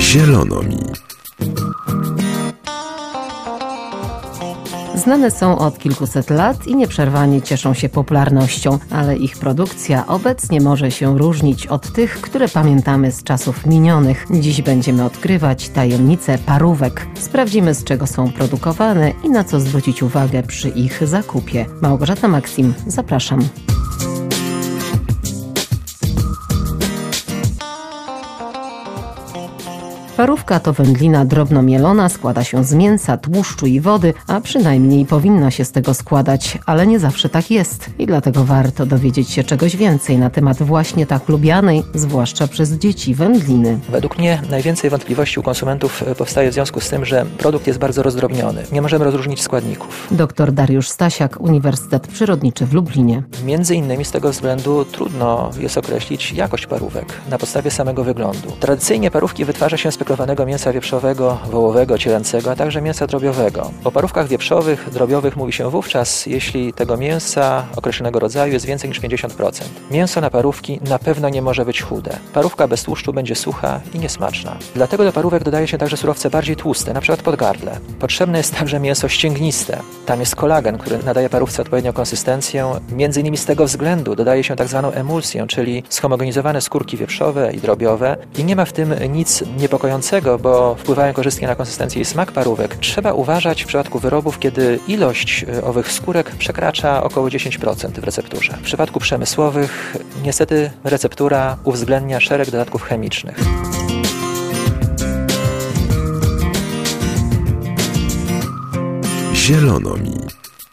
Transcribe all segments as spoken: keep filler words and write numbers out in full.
Zielono mi. Znane są od kilkuset lat i nieprzerwanie cieszą się popularnością, ale ich produkcja obecnie może się różnić od tych, które pamiętamy z czasów minionych. Dziś będziemy odkrywać tajemnice parówek. Sprawdzimy, z czego są produkowane i na co zwrócić uwagę przy ich zakupie. Małgorzata Maksim, zapraszam. Parówka to wędlina drobno mielona, składa się z mięsa, tłuszczu i wody, a przynajmniej powinna się z tego składać, ale nie zawsze tak jest i dlatego warto dowiedzieć się czegoś więcej na temat właśnie tak lubianej, zwłaszcza przez dzieci, wędliny. Według mnie najwięcej wątpliwości u konsumentów powstaje w związku z tym, że produkt jest bardzo rozdrobniony. Nie możemy rozróżnić składników. Doktor Dariusz Stasiak, Uniwersytet Przyrodniczy w Lublinie. Między innymi z tego względu trudno jest określić jakość parówek na podstawie samego wyglądu. Tradycyjnie parówki wytwarza się z speklowanego mięsa wieprzowego, wołowego, cielęcego, a także mięsa drobiowego. O parówkach wieprzowych, drobiowych mówi się wówczas, jeśli tego mięsa określonego rodzaju jest więcej niż pięćdziesiąt procent. Mięso na parówki na pewno nie może być chude. Parówka bez tłuszczu będzie sucha i niesmaczna. Dlatego do parówek dodaje się także surowce bardziej tłuste, np. podgardle. Potrzebne jest także mięso ścięgniste. Tam jest kolagen, który nadaje parówce odpowiednią konsystencję. Między innymi z tego względu dodaje się tak zwaną emulsję, czyli schomogenizowane skórki wieprzowe i drobiowe. I nie ma w tym nic niepokojącego, bo wpływają korzystnie na konsystencję i smak parówek. Trzeba uważać w przypadku wyrobów, kiedy ilość owych skórek przekracza około dziesięć procent w recepturze. W przypadku przemysłowych niestety receptura uwzględnia szereg dodatków chemicznych. Zielono mi.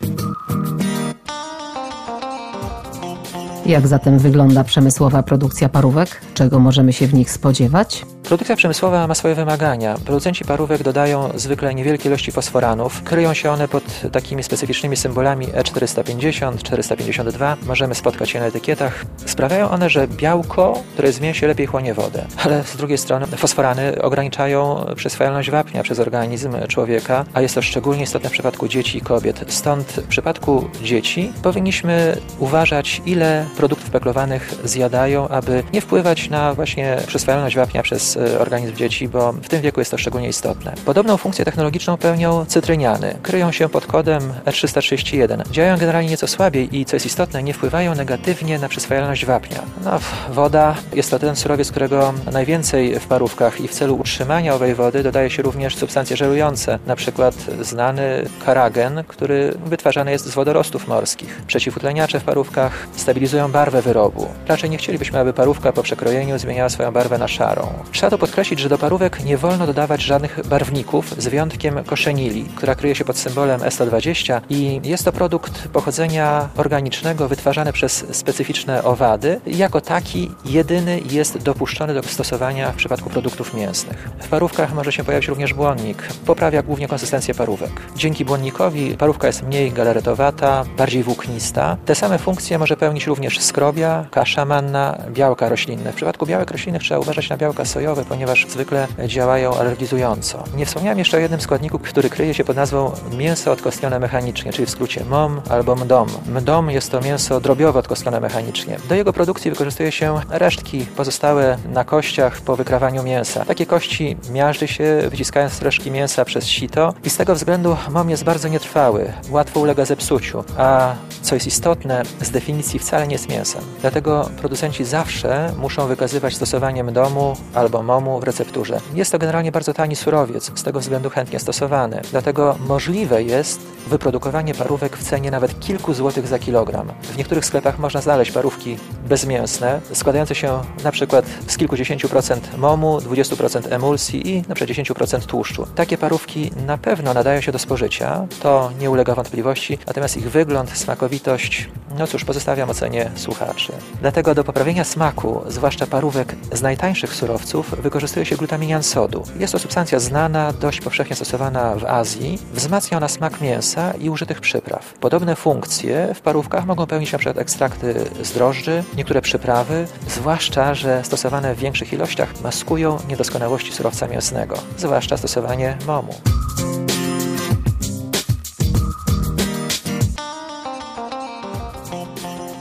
Jak zatem wygląda przemysłowa produkcja parówek? Czego możemy się w nich spodziewać? Produkcja przemysłowa ma swoje wymagania. Producenci parówek dodają zwykle niewielkie ilości fosforanów. Kryją się one pod takimi specyficznymi symbolami E czterysta pięćdziesiąt, czterysta pięćdziesiąt dwa. Możemy spotkać je na etykietach. Sprawiają one, że białko, które jest w mięsie, lepiej chłonie wodę. Ale z drugiej strony fosforany ograniczają przyswajalność wapnia przez organizm człowieka, a jest to szczególnie istotne w przypadku dzieci i kobiet. Stąd w przypadku dzieci powinniśmy uważać, ile produktów peklowanych zjadają, aby nie wpływać na właśnie przyswajalność wapnia przez organizm dzieci, bo w tym wieku jest to szczególnie istotne. Podobną funkcję technologiczną pełnią cytryniany. Kryją się pod kodem E trzysta trzydzieści jeden. Działają generalnie nieco słabiej i, co jest istotne, nie wpływają negatywnie na przyswajalność wapnia. No, woda jest to ten surowiec, którego najwięcej w parówkach i w celu utrzymania owej wody dodaje się również substancje żelujące, na przykład znany karagen, który wytwarzany jest z wodorostów morskich. Przeciwutleniacze w parówkach stabilizują barwę wyrobu. Raczej nie chcielibyśmy, aby parówka po przekrojeniu zmieniała swoją barwę na szarą. Trzeba to podkreślić, że do parówek nie wolno dodawać żadnych barwników, z wyjątkiem koszenili, która kryje się pod symbolem E sto dwadzieścia i jest to produkt pochodzenia organicznego wytwarzany przez specyficzne owady. Jako taki jedyny jest dopuszczony do stosowania w przypadku produktów mięsnych. W parówkach może się pojawić również błonnik. Poprawia głównie konsystencję parówek. Dzięki błonnikowi parówka jest mniej galaretowata, bardziej włóknista. Te same funkcje może pełnić również skrobia, kasza manna, białka roślinne. W przypadku białek roślinnych trzeba uważać na białka sojowe, ponieważ zwykle działają alergizująco. Nie wspomniałem jeszcze o jednym składniku, który kryje się pod nazwą mięso odkostnione mechanicznie, czyli w skrócie M O M albo M D O M. M D O M jest to mięso drobiowe odkostnione mechanicznie. Do jego produkcji wykorzystuje się resztki pozostałe na kościach po wykrawaniu mięsa. Takie kości miażdży się, wyciskając resztki mięsa przez sito i z tego względu M O M jest bardzo nietrwały, łatwo ulega zepsuciu, a co jest istotne, z definicji wcale nie jest mięsem. Dlatego producenci zawsze muszą wykazywać stosowanie M D O M-u albo M O M-u w recepturze. Jest to generalnie bardzo tani surowiec, z tego względu chętnie stosowany. Dlatego możliwe jest wyprodukowanie parówek w cenie nawet kilku złotych za kilogram. W niektórych sklepach można znaleźć parówki bezmięsne, składające się na przykład z kilkudziesięciu procent M O M-u, dwudziestu procent emulsji i na przykład dziesięciu procent tłuszczu. Takie parówki na pewno nadają się do spożycia, to nie ulega wątpliwości, natomiast ich wygląd, smakowitość, no cóż, pozostawiam ocenie słuchaczy. Dlatego do poprawienia smaku, zwłaszcza parówek z najtańszych surowców, wykorzystuje się glutaminian sodu. Jest to substancja znana, dość powszechnie stosowana w Azji. Wzmacnia ona smak mięsa i użytych przypraw. Podobne funkcje w parówkach mogą pełnić np. ekstrakty z drożdży, niektóre przyprawy, zwłaszcza, że stosowane w większych ilościach maskują niedoskonałości surowca mięsnego, zwłaszcza stosowanie M O M-u.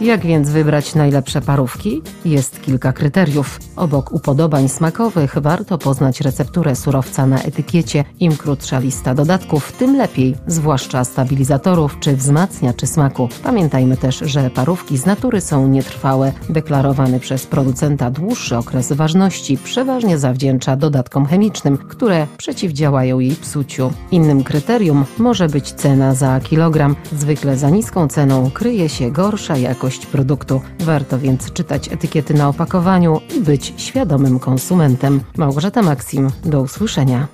Jak więc wybrać najlepsze parówki? Jest kilka kryteriów. Obok upodobań smakowych warto poznać recepturę surowca na etykiecie. Im krótsza lista dodatków, tym lepiej, zwłaszcza stabilizatorów czy wzmacniaczy smaku. Pamiętajmy też, że parówki z natury są nietrwałe. Deklarowany przez producenta dłuższy okres ważności przeważnie zawdzięcza dodatkom chemicznym, które przeciwdziałają jej psuciu. Innym kryterium może być cena za kilogram. Zwykle za niską ceną kryje się gorsza jakość produktu. Warto więc czytać etykiety na opakowaniu i być świadomym konsumentem. Małgorzata Maksim, do usłyszenia.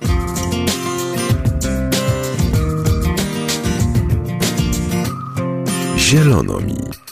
Zielono mi.